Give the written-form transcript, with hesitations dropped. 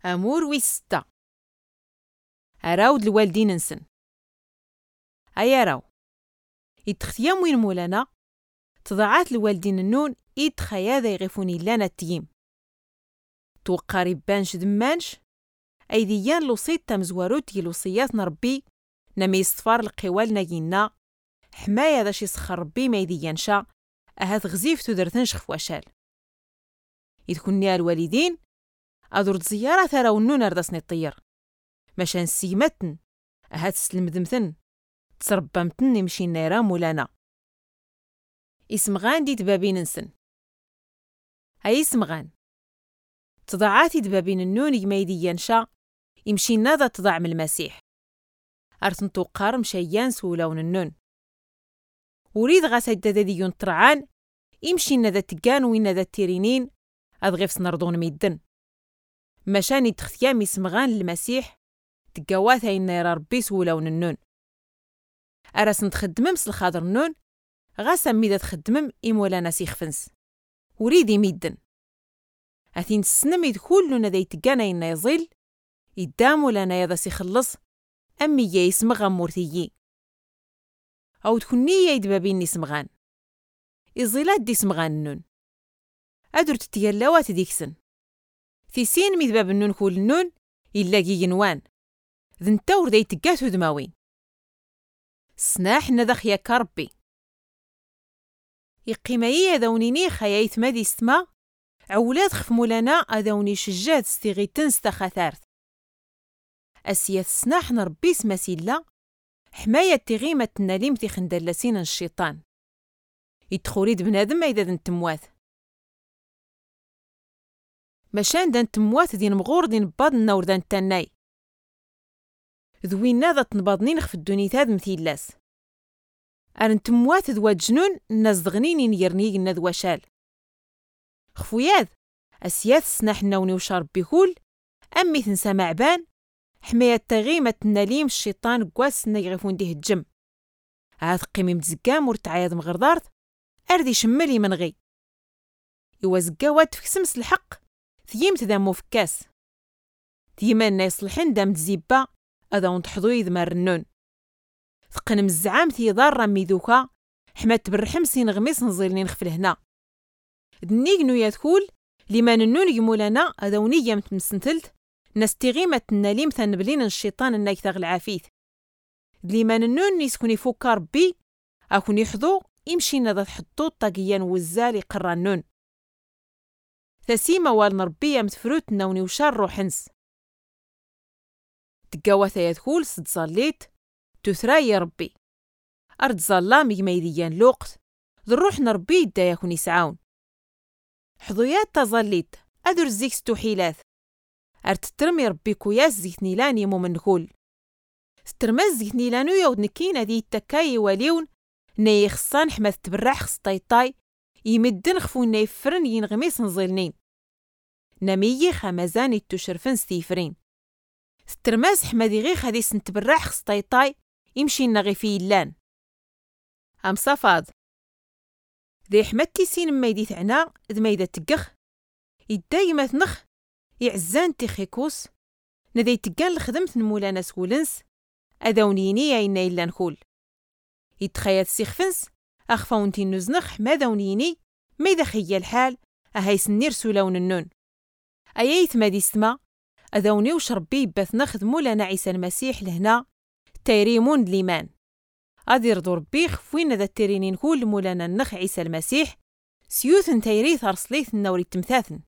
أمور ويستة أراود الوالدين نسن أيا راو يتخيام وين مولانا تضاعات الوالدين النون يتخيا ذا يغفوني لانا التيم توقاري بانش دمانش أيديان لوصيت تمزواروت يلوصيات نربي نمي يصفار القوال ناينا حماية ذا شي سخر ربي ما يديانشا أهات غزيف تدرتنش خفواشال يدكني الوالدين أدور زيارة ثراو النون أردسني الطير مشان سيمتن أهات سلمدمتن تسربمتن يمشي نيرا مولانا اسمغان دي دبابين نسن أي اسمغان تضاعاتي دبابين النون يميدي ينشا يمشي نادا تضاع من المسيح أرتنتو قارم شيان سولون النون وريد غاسا دادي ينطرعان يمشي نادا تقان وين نادا التيرينين أدغيف سنردون ميدن مشان يتخيام اسمغان للمسيح تقاواثا ينيرا ربي سولون النون أراسن تخدمم سلخاضر النون غاسا ميدا تخدمم إمولانا سيخفنس وريدي ميدن أثين السنم يدخول لنا ذا يتقانا ينا يظل يدامو لنا يضا سيخلص أمي يسمغان مورثيي أو تكوني يدبابين نسمغان إزيلات دي سمغان النون أدر تتيلاوات ديكسن في سين ميدباب النون كول النون يلاقي ينوان ذن تور ذا يتقاتو دماوين سناح ندخ يا كربي يقيمايا ذونيني خيايت مادي استما عولاد خف مولانا أذوني شجاد ستيغيتن ستخاثارث أسياث سناح نربي سماسيلا حماية تغيمة النليم تخندلسين الشيطان يدخوريد بنادم ما إذا دن تمواث مشان دن تمواث دين مغور دين باد النور دن تناي ذوين ناذا تنباضنين خف الدوني تاد مثيلاس أرن تمواث ذوات جنون الناس دغنين يرنيق النذوى شال خفوياذ أسياث سناح النوني وشارب بيهول أمي تنسى معبان حماية تغيمة النليم الشيطان قواس نيغفون ديه الجم عاد قيمي متزقام ورتعايض مغرضارت أردي شمالي من غي إوا زقاوات في سمس الحق ثيمت ذا مفكاس ثيمان يصلحن دام تزيبا أذا ونتحضو يذمار النون ثقن مزعام ثيضار رمي ذوكا حمات برحمسين غميس نزيلني نخفل هنا دنيق نويا تكول لما ننون يمولانا أذا ونيا متمسنتلت نستغيمة النليم ثنبلين الشيطان النايثاغ العافيث لما ننون يسكن يفوكا ربي أكون يحضو يمشي نذا تحطو طاقيا وزالي قرانون ثسيمة والنربية متفروت نوني وشار روحنس تقاوثا يدخول صليت تثرى يا ربي أرد ظلام يميديان لوقت ذروح نربي يدا يكون يسعاون حضويات تظليت أدر زيك ستوحيلاث أرتترمي ربي كوياس زيت نيلان يمو من كل سترمز زيت نيلانو يود نكينا دي التكاي واليون ناي خصان حماث تبرح خسطايطاي يمدن خفو ناي فرن ينغميس نزيلنين نميي خمزان التشرفن ستيفرين سترماز حمادي غي خدي سنتبرح خسطايطاي يمشي نغي في اللان أم صفاد ذي حمدتي سين ميدي ثعنا ذ ميدة تقخ يدايما تنخ يعزان تيخيكوس نذي تقان لخدمت نمولانا سولنس أذونيني ياينا إلا نخول يتخيات سيخفنس أخفاونتي نزنخ ما ذونيني ميدا خيا الحال أهايس النيرسو لون النون أيايت مادي سما أذوني وشربي بث نخذ مولانا عيسى المسيح لهنا تيريمون ليمان أدير دور بيخ فوين ذا التيرينين كل مولانا النخ عيسى المسيح سيوثن تيريث أرسليث النوري التمثاثن